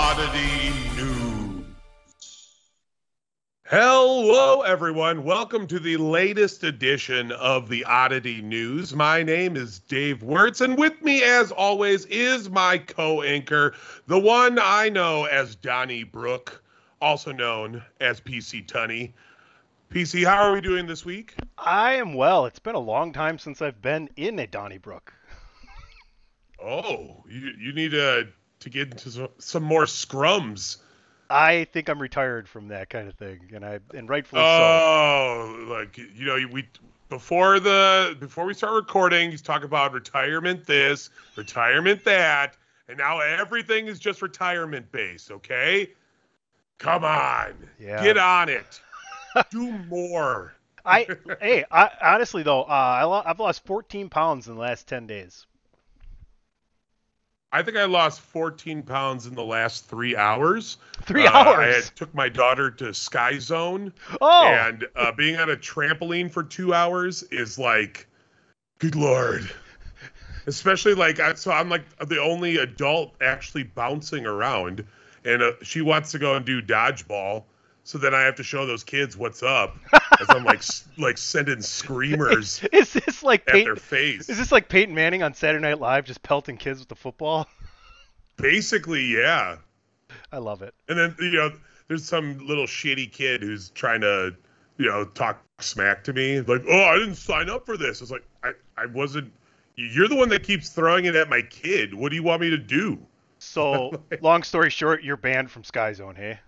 Oddity News. Hello, everyone. Welcome to the latest edition of the Oddity News. My name is Dave Wirtz, and with me, as always, is my co-anchor, the one I know as Donnie Brook, also known as PC Tunney. PC, how are we doing this week? I am well. It's been a long time since I've been in a Donnybrook. Oh, you need to get into some more scrums. I think I'm retired from that kind of thing, and rightfully so. Oh, like we before we start recording, he's talking about retirement this, retirement that, and now everything is just retirement based. Okay, come on, Yeah. get on it, do more. I honestly though, I've lost 14 pounds in the last 10 days. I think I lost 14 pounds in the last 3 hours. 3 hours. Took my daughter to Sky Zone, Oh, and being on a trampoline for 2 hours is like, good lord. Especially so I'm like the only adult actually bouncing around, and she wants to go and do dodgeball. So then I have to show those kids what's up as I'm like sending screamers is this like at their Peyton? face. Is this like Peyton Manning on Saturday Night Live, just pelting kids with the football? Basically, yeah. I love it. And then there's some little shitty kid who's trying to talk smack to me, like, oh, I didn't sign up for this. It's like I wasn't. You're the one that keeps throwing it at my kid. What do you want me to do? So, long story short, you're banned from Sky Zone, hey?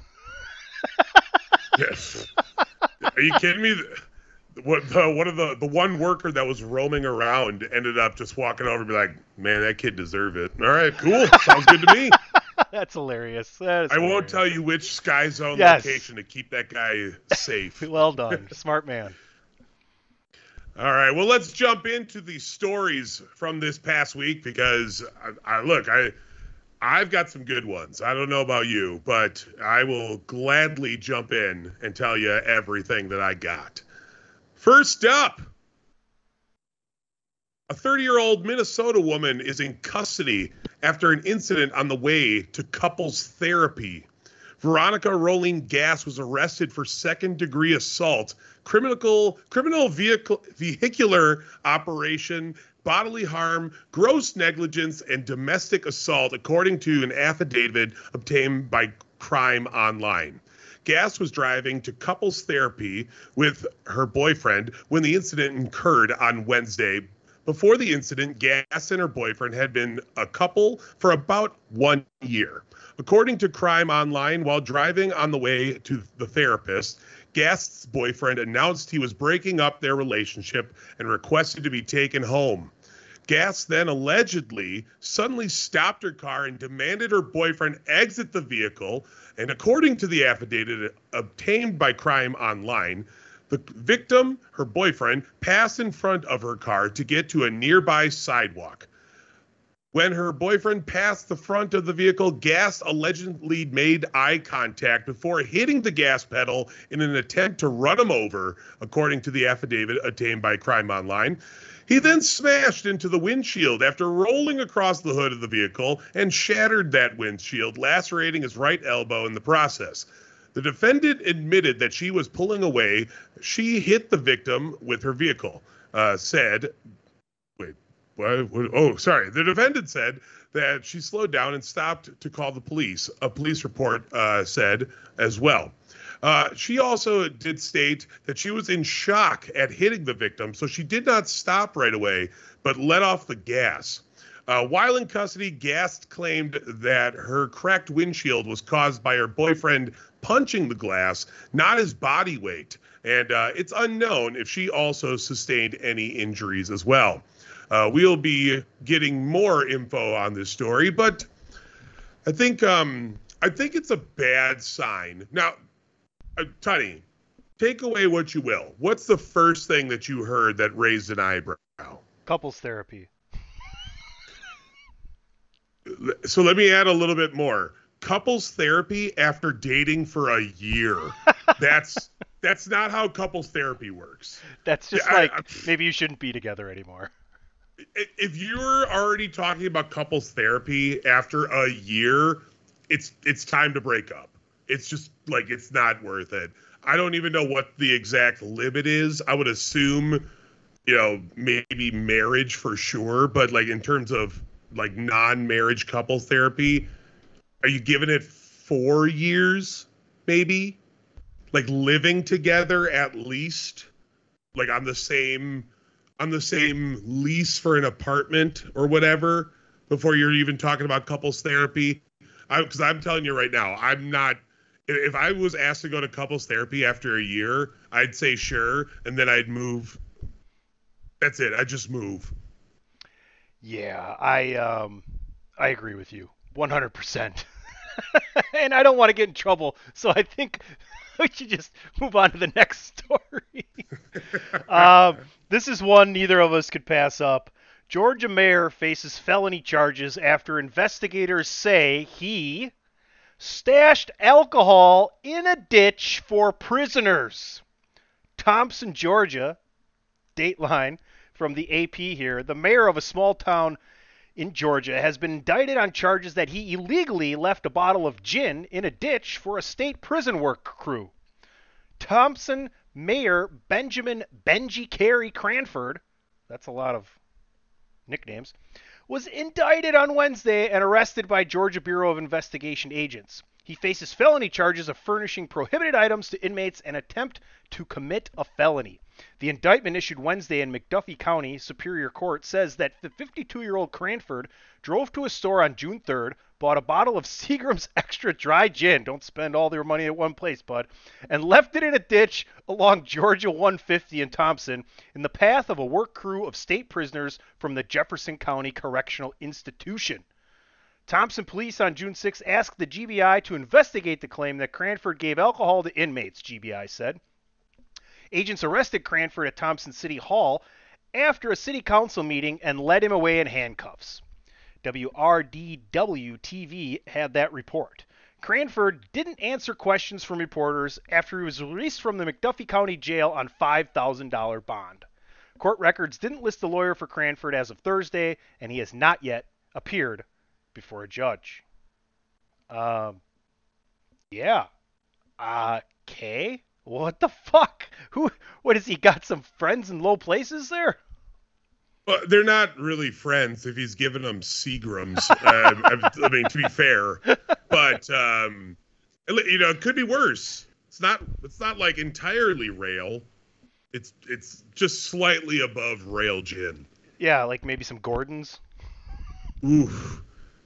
Yes. Are you kidding me? One of the one worker that was roaming around ended up just walking over and be like, man, that kid deserved it. All right, cool. Sounds good to me. That's hilarious. That is I won't hilarious. tell you which Sky Zone Yes. location to keep that guy safe. Well done. Smart man. All right, well, let's jump into the stories from this past week because I've got some good ones. I don't know about you, but I will gladly jump in and tell you everything that I got. First up, a 30-year-old Minnesota woman is in custody after an incident on the way to couples therapy. Veronica Rolling Gas was arrested for second-degree assault, criminal vehicular operation, bodily harm, gross negligence, and domestic assault, according to an affidavit obtained by Crime Online. Gass was driving to couples therapy with her boyfriend when the incident occurred on Wednesday. Before the incident, Gass and her boyfriend had been a couple for about 1 year. According to Crime Online, while driving on the way to the therapist, Gass's boyfriend announced he was breaking up their relationship and requested to be taken home. Gass then allegedly suddenly stopped her car and demanded her boyfriend exit the vehicle. And according to the affidavit obtained by Crime Online, the victim, her boyfriend, passed in front of her car to get to a nearby sidewalk. When her boyfriend passed the front of the vehicle, Gass allegedly made eye contact before hitting the gas pedal in an attempt to run him over, according to the affidavit obtained by Crime Online. He then smashed into the windshield after rolling across the hood of the vehicle and shattered that windshield, lacerating his right elbow in the process. The defendant admitted that she was pulling away. She hit the victim with her vehicle, said. The defendant said that she slowed down and stopped to call the police. A police report said as well. She also did state that she was in shock at hitting the victim, so she did not stop right away, but let off the gas. While in custody, Gass claimed that her cracked windshield was caused by her boyfriend punching the glass, not his body weight. And it's unknown if she also sustained any injuries as well. We'll be getting more info on this story, but I think it's a bad sign. Now, Tunney, take away what you will. What's the first thing that you heard that raised an eyebrow? Couples therapy. So let me add a little bit more. Couples therapy after dating for a year. That's not how couples therapy works. That's just maybe you shouldn't be together anymore. If you're already talking about couples therapy after a year, it's time to break up. It's just like it's not worth it. I don't even know what the exact limit is. I would assume, maybe marriage for sure, but like in terms of like non-marriage couple therapy, are you giving it 4 years maybe? Like living together at least, like on the same lease for an apartment or whatever before you're even talking about couples therapy. Because I'm telling you right now, I'm not. If I was asked to go to couples therapy after a year, I'd say sure, and then I'd move. That's it. I'd just move. Yeah, I agree with you 100%. And I don't want to get in trouble, so I think we should just move on to the next story. This is one neither of us could pass up. Georgia mayor faces felony charges after investigators say he stashed alcohol in a ditch for prisoners. Thompson, Georgia, Dateline from the AP here. The mayor of a small town in Georgia has been indicted on charges that he illegally left a bottle of gin in a ditch for a state prison work crew. Thompson Mayor Benjamin Benji Carey Cranford, that's a lot of nicknames, was indicted on Wednesday and arrested by Georgia Bureau of Investigation agents. He faces felony charges of furnishing prohibited items to inmates and attempt to commit a felony. The indictment issued Wednesday in McDuffie County Superior Court says that the 52-year-old Cranford drove to a store on June 3rd, bought a bottle of Seagram's Extra Dry Gin, don't spend all your money at one place, bud, and left it in a ditch along Georgia 150 in Thompson in the path of a work crew of state prisoners from the Jefferson County Correctional Institution. Thompson police on June 6 asked the GBI to investigate the claim that Cranford gave alcohol to inmates, GBI said. Agents arrested Cranford at Thompson City Hall after a city council meeting and led him away in handcuffs. WRDW-TV had that report. Cranford didn't answer questions from reporters after he was released from the McDuffie County Jail on $5,000 bond. Court records didn't list a lawyer for Cranford as of Thursday, and he has not yet appeared before a judge. Yeah. Okay. What the fuck? What has he got, some friends in low places there? Well, they're not really friends if he's giving them Seagrams. I mean, to be fair, but it could be worse. It's not like entirely rail. It's just slightly above rail gin. Yeah, like maybe some Gordon's. Oof.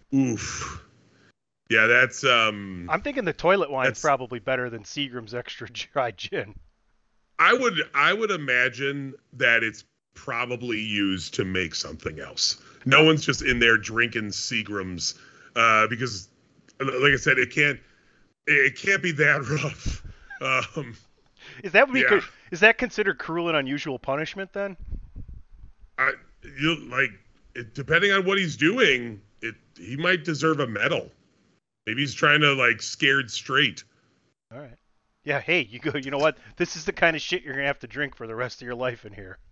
Yeah, that's I'm thinking the toilet wine's probably better than Seagram's Extra Dry Gin. I would imagine that it's probably used to make something else. No one's just in there drinking Seagram's because, like I said, it can't be that rough. Is that considered cruel and unusual punishment then? Depending on what he's doing, he might deserve a medal. Maybe he's trying to scared straight. All right. Yeah, hey, you know what? This is the kind of shit you're going to have to drink for the rest of your life in here.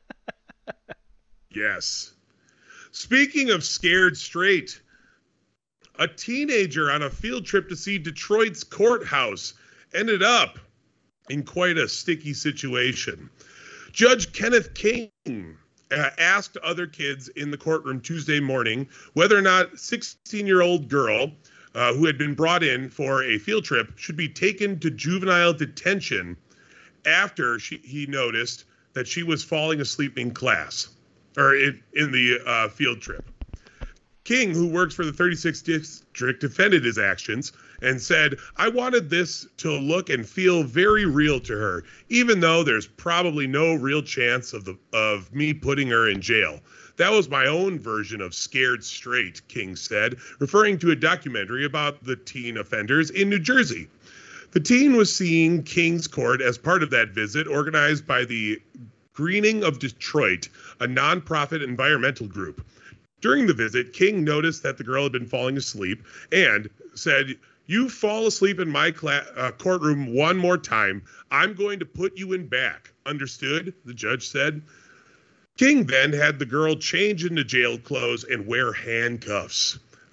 Yes. Speaking of scared straight, a teenager on a field trip to see Detroit's courthouse ended up in quite a sticky situation. Judge Kenneth King asked other kids in the courtroom Tuesday morning whether or not a 16-year-old girl who had been brought in for a field trip should be taken to juvenile detention after he noticed that she was falling asleep in class or in the field trip. King, who works for the 36th District, defended his actions and said, "I wanted this to look and feel very real to her, even though there's probably no real chance of me putting her in jail. That was my own version of scared straight," King said, referring to a documentary about the teen offenders in New Jersey. The teen was seeing King's court as part of that visit organized by the Greening of Detroit, a nonprofit environmental group. During the visit, King noticed that the girl had been falling asleep and said, "You fall asleep in my courtroom one more time, I'm going to put you in back. Understood?" the judge said. King then had the girl change into jail clothes and wear handcuffs.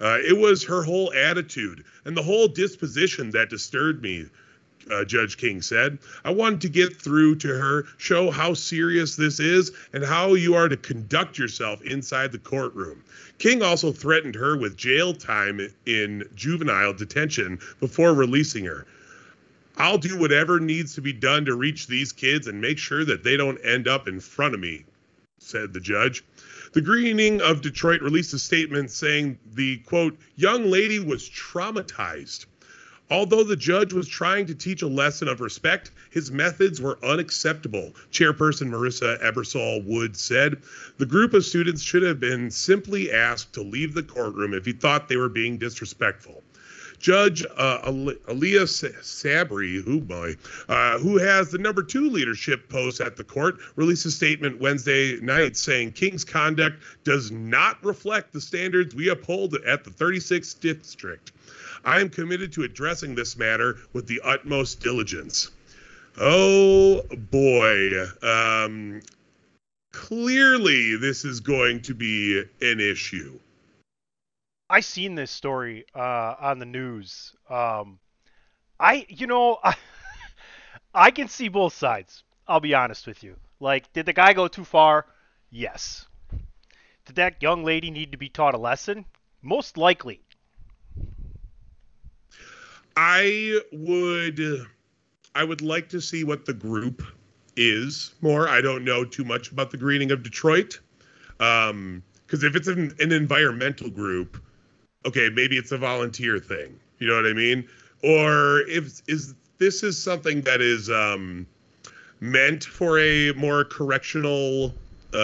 It was her whole attitude and the whole disposition that disturbed me, Judge King said. I wanted to get through to her, show how serious this is, and how you are to conduct yourself inside the courtroom. King also threatened her with jail time in juvenile detention before releasing her. I'll do whatever needs to be done to reach these kids and make sure that they don't end up in front of me, said the judge. The Greening of Detroit released a statement saying the, quote, young lady was traumatized. Although the judge was trying to teach a lesson of respect, his methods were unacceptable, Chairperson Marissa Ebersol Wood said. The group of students should have been simply asked to leave the courtroom if he thought they were being disrespectful. Judge Aaliyah Sabri, who has the number 2 leadership post at the court, released a statement Wednesday night saying King's conduct does not reflect the standards we uphold at the 36th District. I am committed to addressing this matter with the utmost diligence. Oh, boy. Clearly, this is going to be an issue. I seen this story on the news. I can see both sides. I'll be honest with you. Like, did the guy go too far? Yes. Did that young lady need to be taught a lesson? Most likely. I would like to see what the group is more. I don't know too much about the Greening of Detroit. Because if it's an environmental group, okay, maybe it's a volunteer thing. You know what I mean? Or if this is something that is meant for a more correctional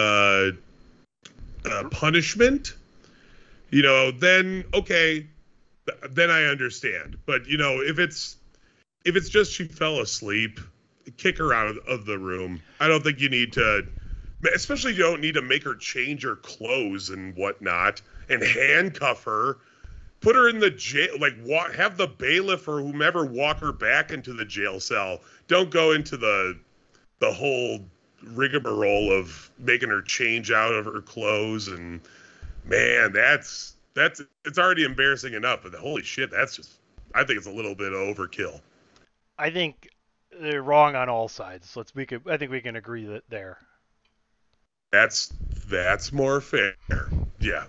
punishment, then okay, then I understand. But if it's just she fell asleep, kick her out of the room. I don't think you need to, especially you don't need to make her change her clothes and whatnot and handcuff her. Put her in the jail, have the bailiff or whomever walk her back into the jail cell. Don't go into the whole rigmarole of making her change out of her clothes. And man, it's already embarrassing enough. But holy shit, I think it's a little bit of overkill. I think they're wrong on all sides. I think we can agree that there. That's more fair. Yeah.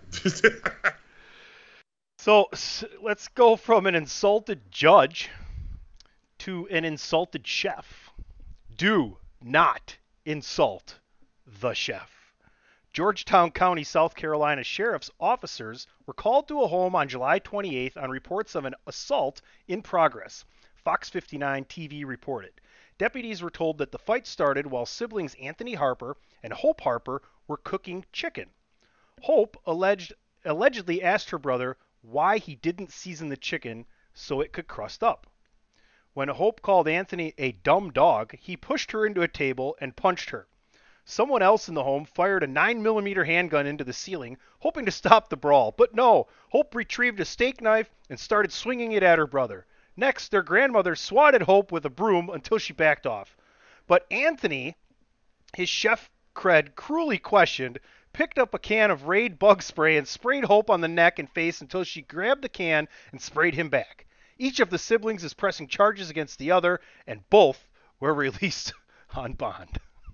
So let's go from an insulted judge to an insulted chef. Do not insult the chef. Georgetown County, South Carolina Sheriff's officers were called to a home on July 28th on reports of an assault in progress. Fox 59 TV reported. Deputies were told that the fight started while siblings Anthony Harper and Hope Harper were cooking chicken. Hope allegedly asked her brother why he didn't season the chicken so it could crust up. When Hope called Anthony a dumb dog, he pushed her into a table and punched her. Someone else in the home fired a 9mm handgun into the ceiling, hoping to stop the brawl. But no, Hope retrieved a steak knife and started swinging it at her brother. Next, their grandmother swatted Hope with a broom until she backed off. But Anthony, his chef cred cruelly questioned, picked up a can of Raid bug spray and sprayed Hope on the neck and face until she grabbed the can and sprayed him back. Each of the siblings is pressing charges against the other, and both were released on bond.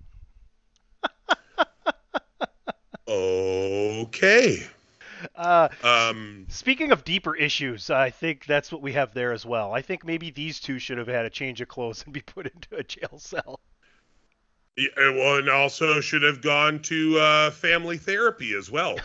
Okay. Speaking of deeper issues, I think that's what we have there as well. I think maybe these two should have had a change of clothes and be put into a jail cell. Yeah, well, and also should have gone to family therapy as well.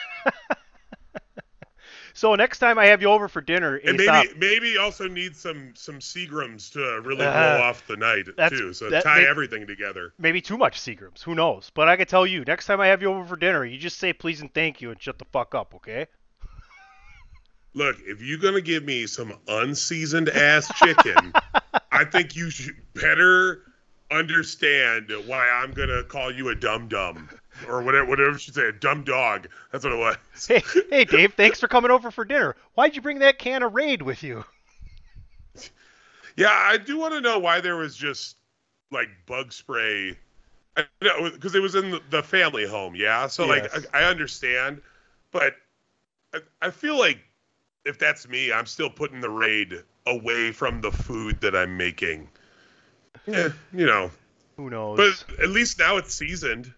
So next time I have you over for dinner, and maybe also need some Seagrams to really blow off the night too. So tie everything together. Maybe too much Seagrams. Who knows? But I can tell you, next time I have you over for dinner, you just say please and thank you and shut the fuck up, okay? Look, if you're gonna give me some unseasoned ass chicken, I think you should better understand why I'm gonna call you a dum-dum. Or whatever she said, a dumb dog. That's what it was. Hey, Dave, thanks for coming over for dinner. Why'd you bring that can of Raid with you? Yeah, I do want to know why there was just, bug spray. Because it was in the family home, yeah? So, yes. I understand. But I feel like if that's me, I'm still putting the Raid away from the food that I'm making. Yeah, Who knows? But at least now it's seasoned.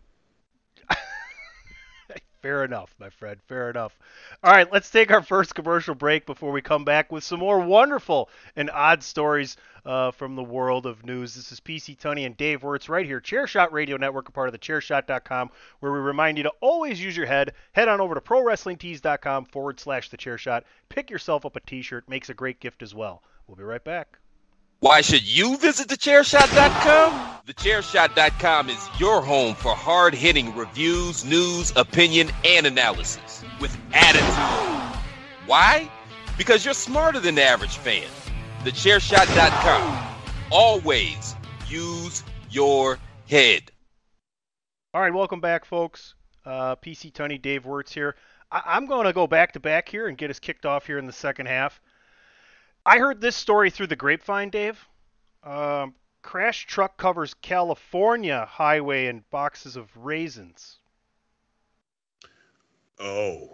Fair enough, my friend. Fair enough. All right, let's take our first commercial break before we come back with some more wonderful and odd stories from the world of news. This is PC Tunney and Dave Wirtz right here, Chairshot Radio Network, a part of the Chairshot.com, where we remind you to always use your head. Head on over to ProWrestlingTees.com/thechairshot. Pick yourself up a t-shirt. Makes a great gift as well. We'll be right back. Why should you visit thechairshot.com? Thechairshot.com is your home for hard-hitting reviews, news, opinion, and analysis with attitude. Why? Because you're smarter than the average fan. Thechairshot.com. Always use your head. All right, welcome back, folks. PC Tunney, Dave Wirtz here. I'm going to go back-to-back here and get us kicked off here in the second half. I heard this story through the grapevine, Dave. Crash truck covers California highway in boxes of raisins. Oh.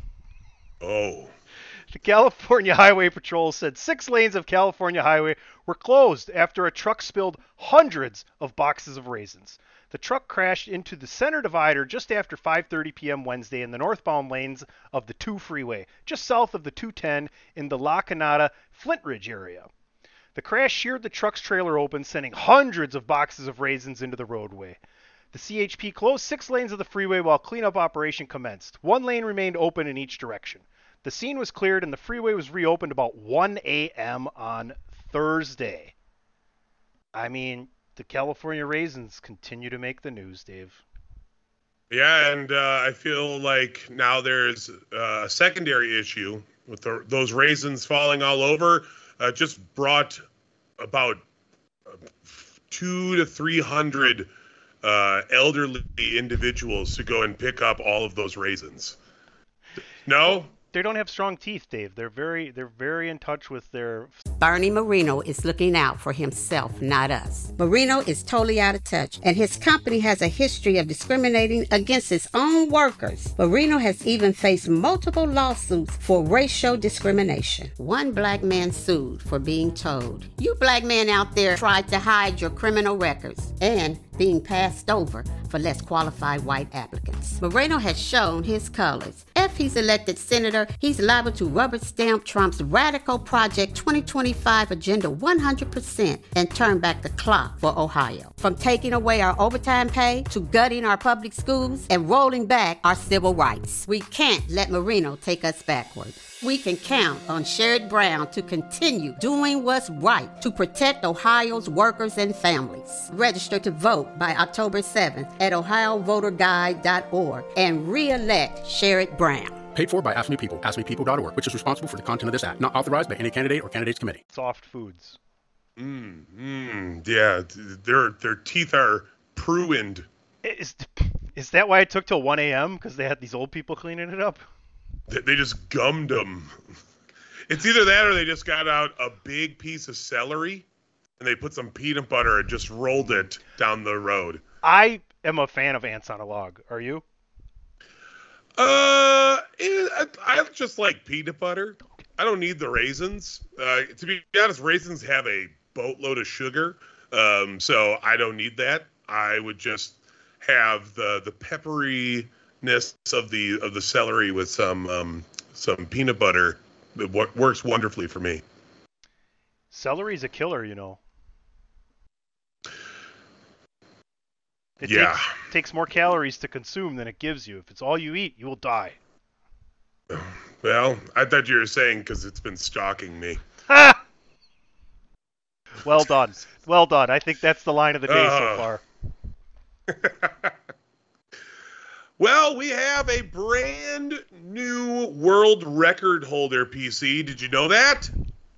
The California Highway Patrol said 6 lanes of California Highway were closed after a truck spilled hundreds of boxes of raisins. The truck crashed into the center divider just after 5:30 p.m. Wednesday in the northbound lanes of the 2 freeway, just south of the 210 in the La Canada, Flint Ridge area. The crash sheared the truck's trailer open, sending hundreds of boxes of raisins into the roadway. The CHP closed 6 lanes of the freeway while cleanup operation commenced. 1 lane remained open in each direction. The scene was cleared and the freeway was reopened about 1 a.m. on Thursday. I mean, the California raisins continue to make the news, Dave. Yeah, and I feel like now there's a secondary issue with those raisins falling all over. Just brought about 200 to 300 elderly individuals to go and pick up all of those raisins. No? They don't have strong teeth, Dave. They're very in touch with their... Bernie Marino is looking out for himself, not us. Marino is totally out of touch, and his company has a history of discriminating against its own workers. Marino has even faced multiple lawsuits for racial discrimination. One black man sued for being told, "You black men out there tried to hide your criminal records," and being passed over for less qualified white applicants. Moreno has shown his colors. If he's elected senator, he's liable to rubber stamp Trump's Radical Project 2025 agenda 100% and turn back the clock for Ohio. From taking away our overtime pay to gutting our public schools and rolling back our civil rights. We can't let Marino take us backward. We can count on Sherrod Brown to continue doing what's right to protect Ohio's workers and families. Register to vote by October 7th at ohiovoterguide.org and re-elect Sherrod Brown. Paid for by Ask Me People, askmepeople.org, which is responsible for the content of this act. Not authorized by any candidate or candidates committee. Soft foods. Yeah, their teeth are pruned. Is that why it took till 1 a.m.? Because they had these old people cleaning it up? They just gummed them. It's either that or they just got out a big piece of celery and they put some peanut butter and just rolled it down the road. I am a fan of ants on a log. Are you? I just like peanut butter. I don't need the raisins. To be honest, raisins have a boatload of sugar, so I don't need that. I would just have the pepperiness of the celery with some peanut butter. It works wonderfully for me. Celery's a killer, you know. It takes more calories to consume than it gives you. If it's all you eat, you will die. Well, I thought you were saying because it's been stalking me. Well done. Well done. I think that's the line of the day so far. Well, we have a brand new world record holder, PC. Did you know that?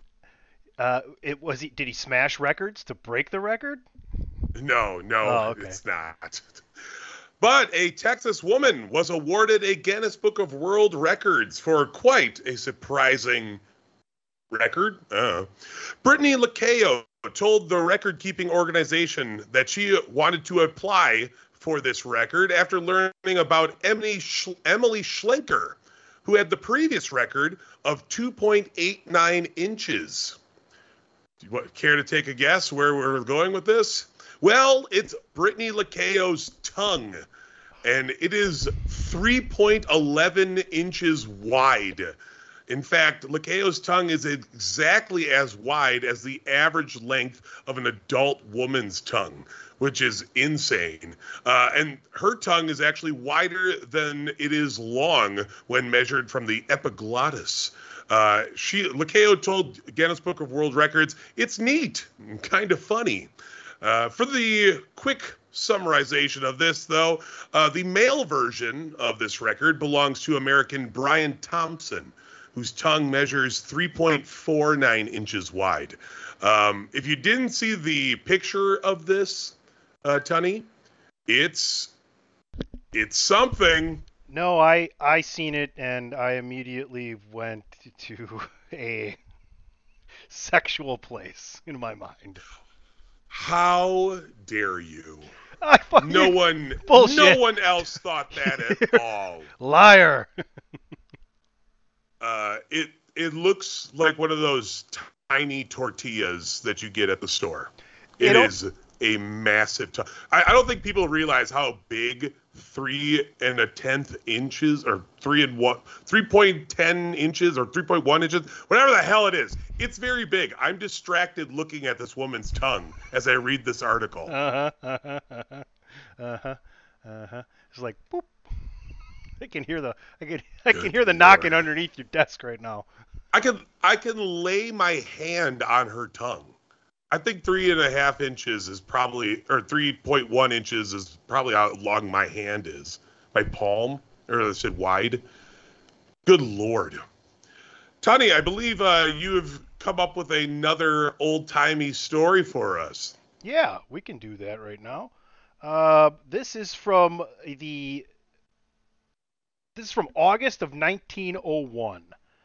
Did he smash records to break the record? No, okay. It's not. But a Texas woman was awarded a Guinness Book of World Records for quite a surprising record. Brittany Lacayo told the record-keeping organization that she wanted to apply for this record after learning about Emily Schlenker, who had the previous record of 2.89 inches. Care to take a guess where we're going with this? Well, it's Brittany Lacayo's tongue, and it is 3.11 inches wide. In fact, Lacayo's tongue is exactly as wide as the average length of an adult woman's tongue, which is insane. And her tongue is actually wider than it is long when measured from the epiglottis. Lacayo told Guinness Book of World Records, "It's neat and kind of funny." For the quick summarization of this, though, the male version of this record belongs to American Brian Thompson, whose tongue measures 3.49 inches wide. If you didn't see the picture of this, Tunny, it's something. No, I seen it, and I immediately went to a sexual place in my mind. How dare you? No one else thought that at all. Liar. It looks like one of those tiny tortillas that you get at the store. It is a massive tongue. I don't think people realize how big 3 1/10 inches or 3.10 inches or 3.1 inches, whatever the hell it is. It's very big. I'm distracted looking at this woman's tongue as I read this article. It's like boop. I can hear the knocking underneath your desk right now. I can lay my hand on her tongue. I think 3.5 inches is probably, or 3.1 inches is probably how long my hand is. My palm, or I said wide. Good Lord. Tony, I believe you have come up with another old-timey story for us. Yeah, we can do that right now. This is from August of 1901.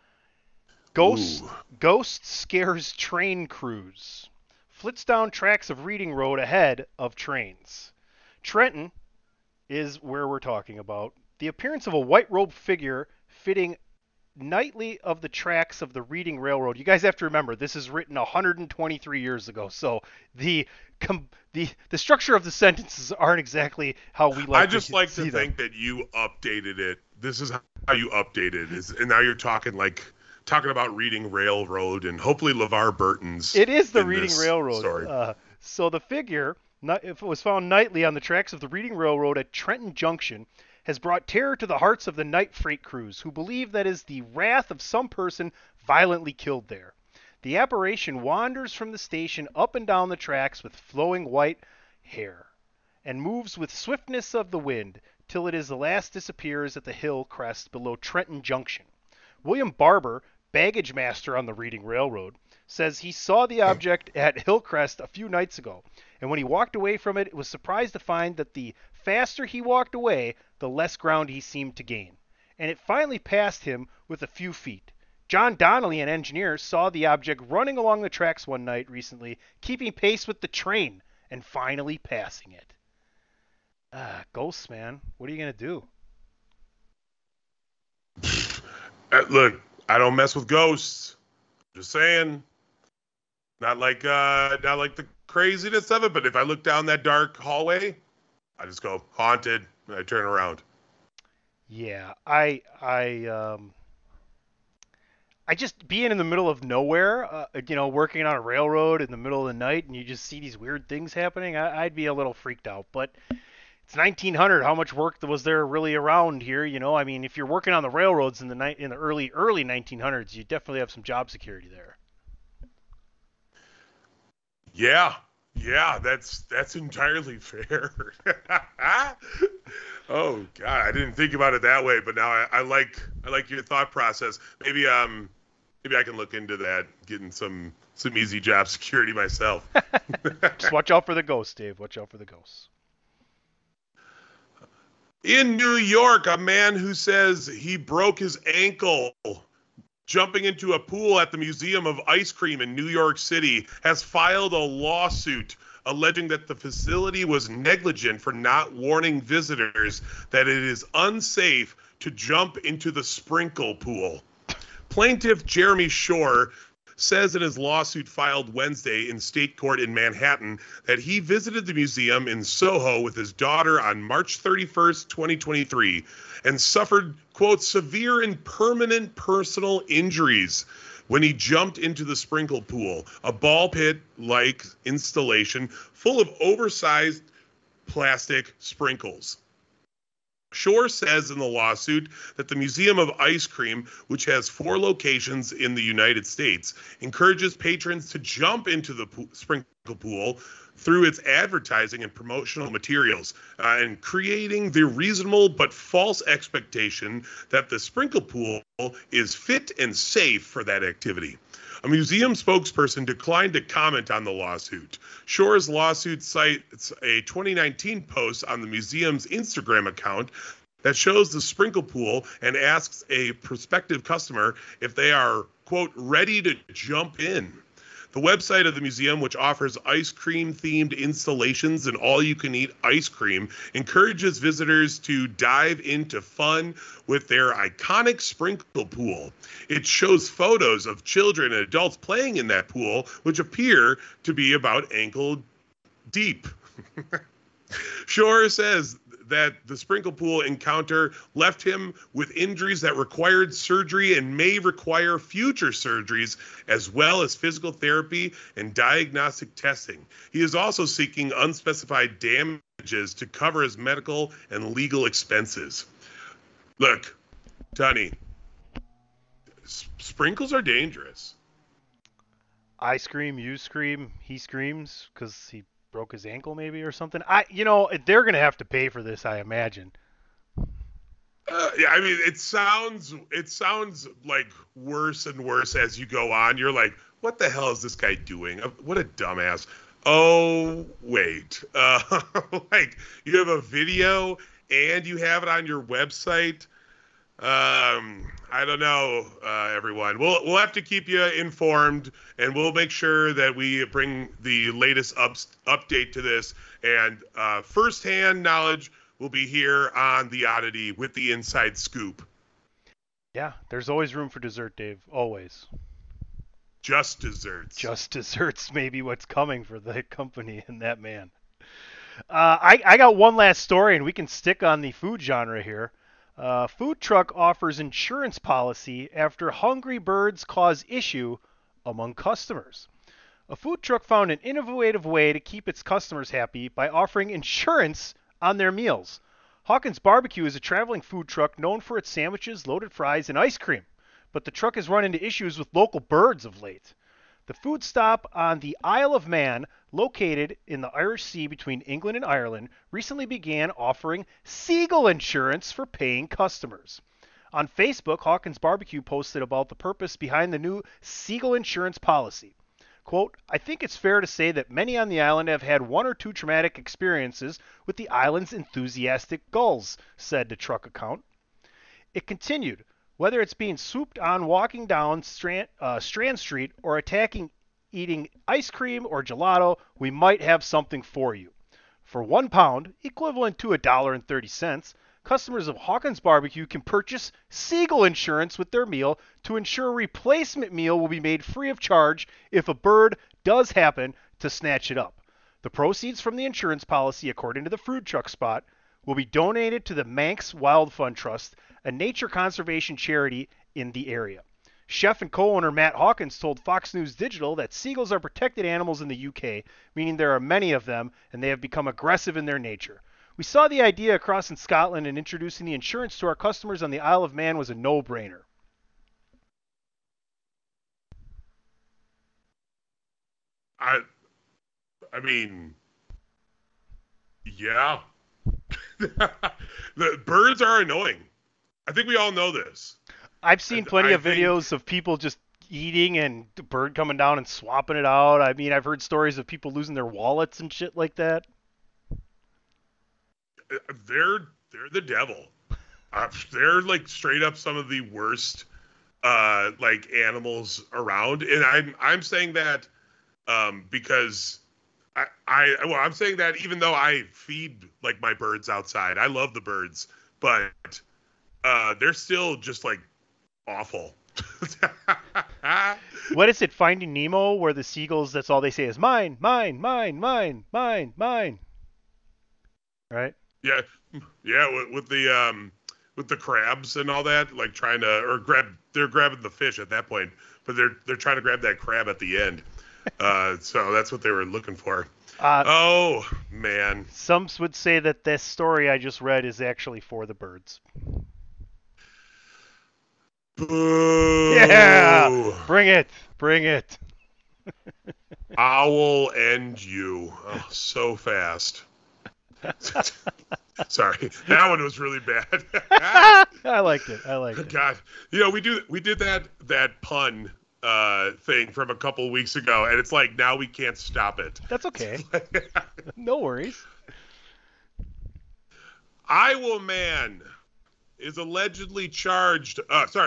Ghost scares train crews. Flits down tracks of Reading Road ahead of trains. Trenton is where we're talking about. The appearance of a white-robed figure fitting nightly of the tracks of the Reading Railroad. You guys have to remember, this is written 123 years ago, so the structure of the sentences aren't exactly how we like. I just like to think that you updated it. This is how you updated it, and now you're talking about Reading Railroad and hopefully LeVar Burton's. It is the Reading Railroad. So the figure, if it was found nightly on the tracks of the Reading Railroad at Trenton Junction, has brought terror to the hearts of the night freight crews, who believe that is the wrath of some person violently killed there. The apparition wanders from the station up and down the tracks with flowing white hair, and moves with swiftness of the wind till it is the last disappears at the hill crest below Trenton Junction. William Barber, baggage master on the Reading Railroad, says he saw the object at Hillcrest a few nights ago, and when he walked away from it, was surprised to find that the faster he walked away, the less ground he seemed to gain, and it finally passed him with a few feet. John Donnelly, an engineer, saw the object running along the tracks one night recently, keeping pace with the train, and finally passing it. Ghosts, man. What are you going to do? Look, I don't mess with ghosts. Just saying. Not like the craziness of it, but if I look down that dark hallway, I just go haunted and I turn around. Yeah, I just being in the middle of nowhere, working on a railroad in the middle of the night, and you just see these weird things happening. I'd be a little freaked out. But it's 1900. How much work was there really around here? I mean, if you're working on the railroads in the early 1900s, you definitely have some job security there. Yeah, that's entirely fair. Oh God, I didn't think about it that way, but now I like your thought process. Maybe I can look into that, getting some easy job security myself. Just watch out for the ghosts, Dave. Watch out for the ghosts. In New York, a man who says he broke his ankle jumping into a pool at the Museum of Ice Cream in New York City has filed a lawsuit alleging that the facility was negligent for not warning visitors that it is unsafe to jump into the sprinkle pool. Plaintiff Jeremy Shore says in his lawsuit filed Wednesday in state court in Manhattan that he visited the museum in Soho with his daughter on March 31st, 2023, and suffered, quote, severe and permanent personal injuries when he jumped into the sprinkle pool, a ball pit-like installation full of oversized plastic sprinkles. Shore says in the lawsuit that the Museum of Ice Cream, which has 4 locations in the United States, encourages patrons to jump into the sprinkle pool through its advertising and promotional materials, and creating the reasonable but false expectation that the sprinkle pool is fit and safe for that activity. A museum spokesperson declined to comment on the lawsuit. Shore's lawsuit cites a 2019 post on the museum's Instagram account that shows the sprinkle pool and asks a prospective customer if they are, quote, ready to jump in. The website of the museum, which offers ice cream-themed installations and all-you-can-eat ice cream, encourages visitors to dive into fun with their iconic sprinkle pool. It shows photos of children and adults playing in that pool, which appear to be about ankle deep. Shore says that the sprinkle pool encounter left him with injuries that required surgery and may require future surgeries, as well as physical therapy and diagnostic testing. He is also seeking unspecified damages to cover his medical and legal expenses. Look, Tony, sprinkles are dangerous. I scream, you scream, he screams because he broke his ankle maybe or something. They're going to have to pay for this, I imagine. Yeah, I mean, it sounds like worse and worse as you go on. You're like, what the hell is this guy doing? What a dumbass. Oh, wait. Like, you have a video and you have it on your website. I don't know, everyone. We'll have to keep you informed, and we'll make sure that we bring the latest update to this. And firsthand knowledge will be here on The Oddity with the inside scoop. Yeah, there's always room for dessert, Dave. Always. Just desserts. Just desserts may be what's coming for the company and that man. I got one last story, and we can stick on the food genre here. Food truck offers insurance policy after hungry birds cause issue among customers. A food truck found an innovative way to keep its customers happy by offering insurance on their meals. Hawkins Barbecue is a traveling food truck known for its sandwiches, loaded fries, and ice cream, but the truck has run into issues with local birds of late. The food stop on the Isle of Man, located in the Irish Sea between England and Ireland, recently began offering seagull insurance for paying customers. On Facebook, Hawkins Barbecue posted about the purpose behind the new seagull insurance policy. Quote, I think it's fair to say that many on the island have had one or two traumatic experiences with the island's enthusiastic gulls, said the truck account. It continued, whether it's being swooped on walking down Strand Street or attacking eating ice cream or gelato, we might have something for you. For £1, equivalent to $1.30, customers of Hawkins Barbecue can purchase seagull insurance with their meal to ensure a replacement meal will be made free of charge if a bird does happen to snatch it up. The proceeds from the insurance policy, according to the food truck spot, will be donated to the Manx Wild Fund Trust, a nature conservation charity in the area. Chef and co-owner Matt Hawkins told Fox News Digital that seagulls are protected animals in the UK, meaning there are many of them and they have become aggressive in their nature. We saw the idea across in Scotland, and introducing the insurance to our customers on the Isle of Man was a no-brainer. I mean, yeah. The birds are annoying. I think we all know this. I've seen plenty of videos of people just eating and the bird coming down and swapping it out. I mean, I've heard stories of people losing their wallets and shit like that. They're the devil. They're like straight up some of the worst like animals around, and I'm saying that because I'm saying that even though I feed like my birds outside, I love the birds, but they're still just like awful. What is it, Finding Nemo, where the seagulls, that's all they say is mine, mine, mine, mine, mine, mine. Right? Yeah, with the crabs and all that, like trying to they're grabbing the fish at that point, but they're trying to grab that crab at the end. So that's what they were looking for. Oh man. Some would say that this story I just read is actually for the birds. Boo. Yeah, bring it. I will end you so fast. Sorry, that one was really bad. I liked it. God, we did that pun thing from a couple weeks ago, and it's like now we can't stop it. That's okay. No worries. Iowa man is charged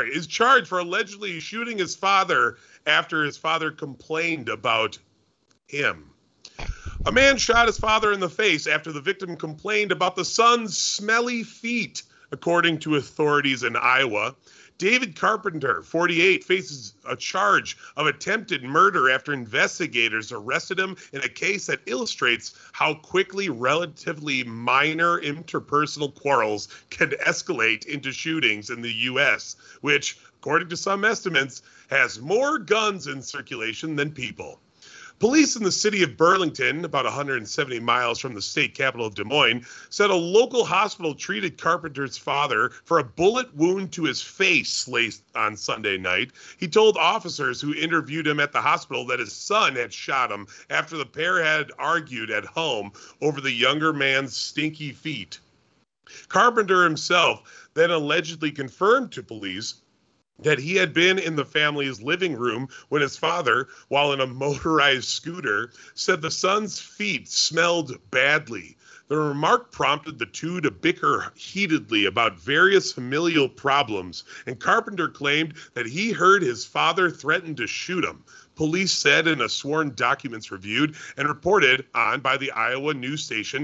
for allegedly shooting his father after his father complained about him. A man shot his father in the face after the victim complained about the son's smelly feet, according to authorities in Iowa. David Carpenter, 48, faces a charge of attempted murder after investigators arrested him in a case that illustrates how quickly relatively minor interpersonal quarrels can escalate into shootings in the U.S., which, according to some estimates, has more guns in circulation than people. Police in the city of Burlington, about 170 miles from the state capital of Des Moines, said a local hospital treated Carpenter's father for a bullet wound to his face late on Sunday night. He told officers who interviewed him at the hospital that his son had shot him after the pair had argued at home over the younger man's stinky feet. Carpenter himself then allegedly confirmed to police that he had been in the family's living room when his father, while in a motorized scooter, said the son's feet smelled badly. The remark prompted the two to bicker heatedly about various familial problems, and Carpenter claimed that he heard his father threaten to shoot him. Police said in a sworn documents reviewed and reported on by the Iowa news station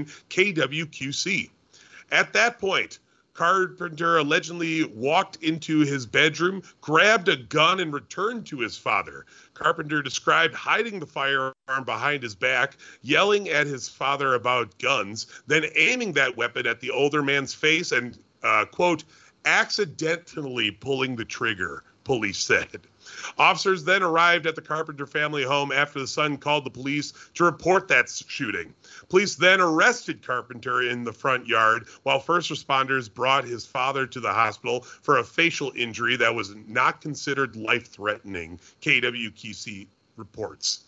KWQC. At that point, Carpenter allegedly walked into his bedroom, grabbed a gun, and returned to his father. Carpenter described hiding the firearm behind his back, yelling at his father about guns, then aiming that weapon at the older man's face and, quote, accidentally pulling the trigger, police said. Officers then arrived at the Carpenter family home after the son called the police to report that shooting. Police then arrested Carpenter in the front yard while first responders brought his father to the hospital for a facial injury that was not considered life-threatening, KWQC reports.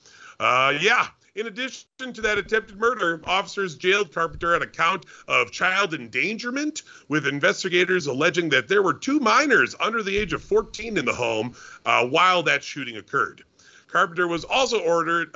In addition to that attempted murder, officers jailed Carpenter on account of child endangerment, with investigators alleging that there were two minors under the age of 14 in the home while that shooting occurred. Carpenter was also ordered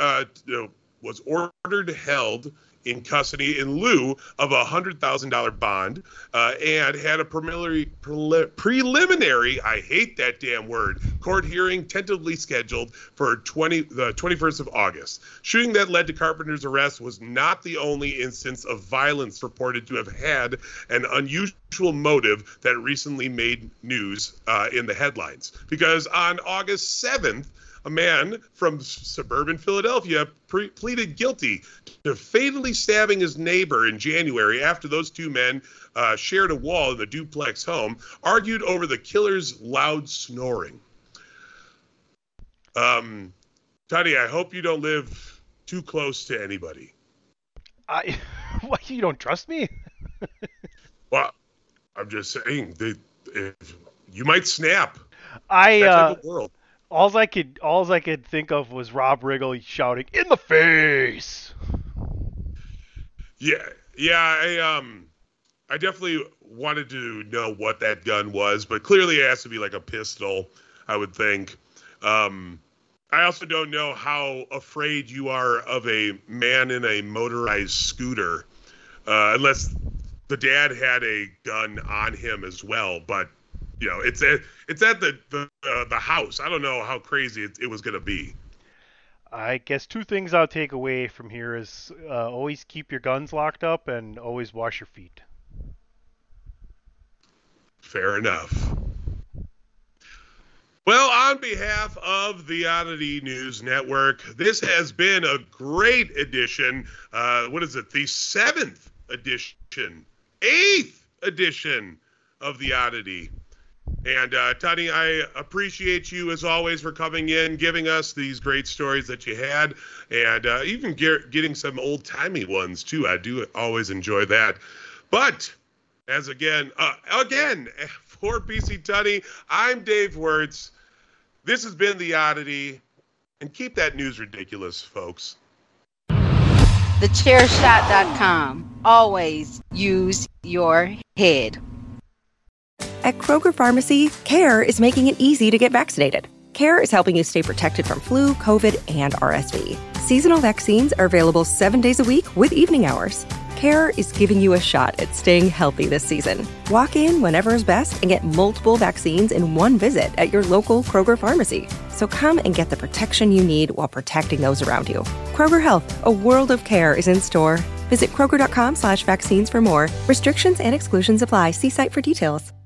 held in custody in lieu of a $100,000 bond and had a preliminary, I hate that damn word, court hearing tentatively scheduled for the 21st of August. Shooting that led to Carpenter's arrest was not the only instance of violence reported to have had an unusual motive that recently made news in the headlines. Because on August 7th, a man from suburban Philadelphia pleaded guilty to fatally stabbing his neighbor in January after those two men shared a wall in the duplex home, argued over the killer's loud snoring. Tony, I hope you don't live too close to anybody. What, you don't trust me? Well, I'm just saying, you might snap. That type of world. All I could think of was Rob Riggle shouting, "In the face!" Yeah, I definitely wanted to know what that gun was, but clearly it has to be like a pistol, I would think. I also don't know how afraid you are of a man in a motorized scooter, unless the dad had a gun on him as well, but you know, it's at the house. I don't know how crazy it was going to be. I guess two things I'll take away from here is always keep your guns locked up and always wash your feet. Fair enough. Well, on behalf of the Oddity News Network, this has been a great edition. What is it? The 7th edition, 8th edition of the Oddity. And Tony, I appreciate you as always for coming in, giving us these great stories that you had, and even getting some old-timey ones too. I do always enjoy that. But as again, for PC Tunney, I'm Dave Wirtz. This has been The Oddity, and keep that news ridiculous, folks. TheChairShot.com. Always use your head. At Kroger Pharmacy, CARE is making it easy to get vaccinated. CARE is helping you stay protected from flu, COVID, and RSV. Seasonal vaccines are available 7 days a week with evening hours. CARE is giving you a shot at staying healthy this season. Walk in whenever is best and get multiple vaccines in one visit at your local Kroger Pharmacy. So come and get the protection you need while protecting those around you. Kroger Health, a world of care is in store. Visit Kroger.com/vaccines for more. Restrictions and exclusions apply. See site for details.